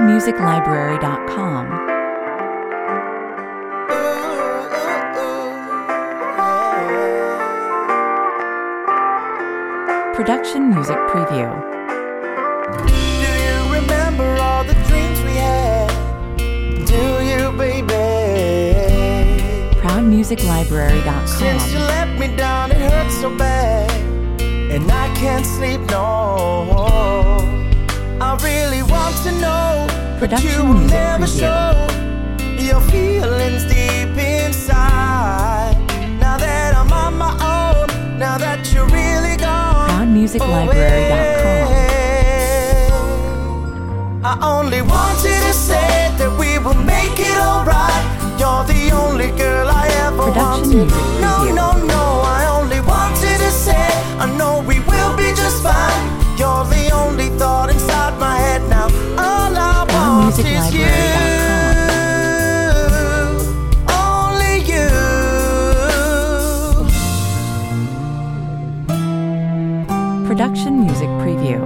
ProudMusicLibrary.com. Production Music Preview. Do you remember all the dreams we had? Do you, baby? ProudMusicLibrary.com. Since you let me down, it hurts so bad, and I can't sleep, no. I really want to know, but Production you will Music never Preview. show your feelings deep inside. Now that I'm on my own, now that you're really gone, ProudMusicLibrary.com. I only wanted to say that we will make it alright. You're the only girl I ever Production wanted. Music No, Preview. no, no, I only wanted to say I know we will be just fine. You're the only thought inside my head now. All I want is you. ProudMusicLibrary.com. Only you. Production Music Preview.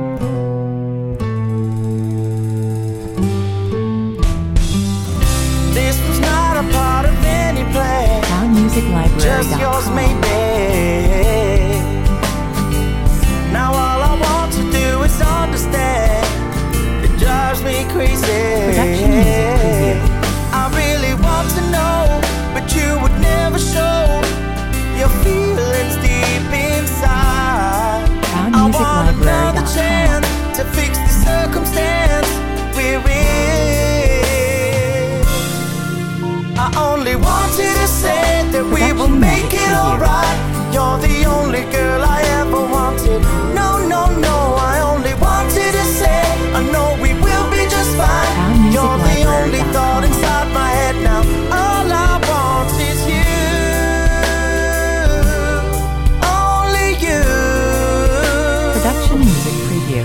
This was not a part of any plan, just yours, ProudMusicLibrary.com. maybe. Now all I want to do is understand. It drives me crazy. Production Music Preview. I really want to know, but you would never show your feelings deep inside. I want another ProudMusicLibrary.com. chance to fix the circumstance we're in. I only wanted to say that we will Production make Music it Preview. alright. You're the only girl I ever wanted. No, no, no, I only wanted to say I know we will be just fine. You're the only thought inside my head now. All I want is you. Only you. Production Music Preview.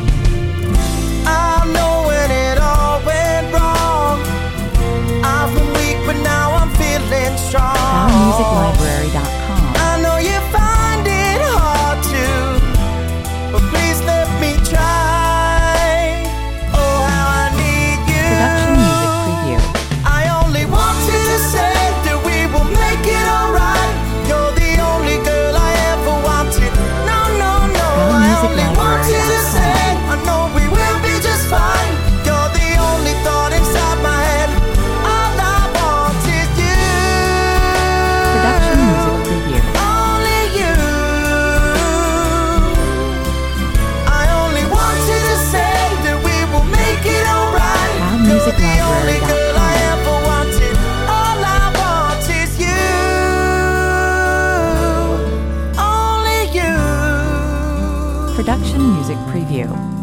I know when it all went wrong. I've been weak, but now I'm feeling strong. ProudMusicLibrary.com. I know you find it hard to, but please let me try. Oh, how I need you. Production Music Preview. I only wanted to say that we will make it alright. You're the only girl I ever wanted. No, no, no, I only wanted to say I know we will be just fine. You're the only thought inside my head. All I want is you. Production Music Preview. Only you. I only wanted to say that we will make it alright. You're the only girl I ever wanted. All I want is you. Only you. Production Music Preview.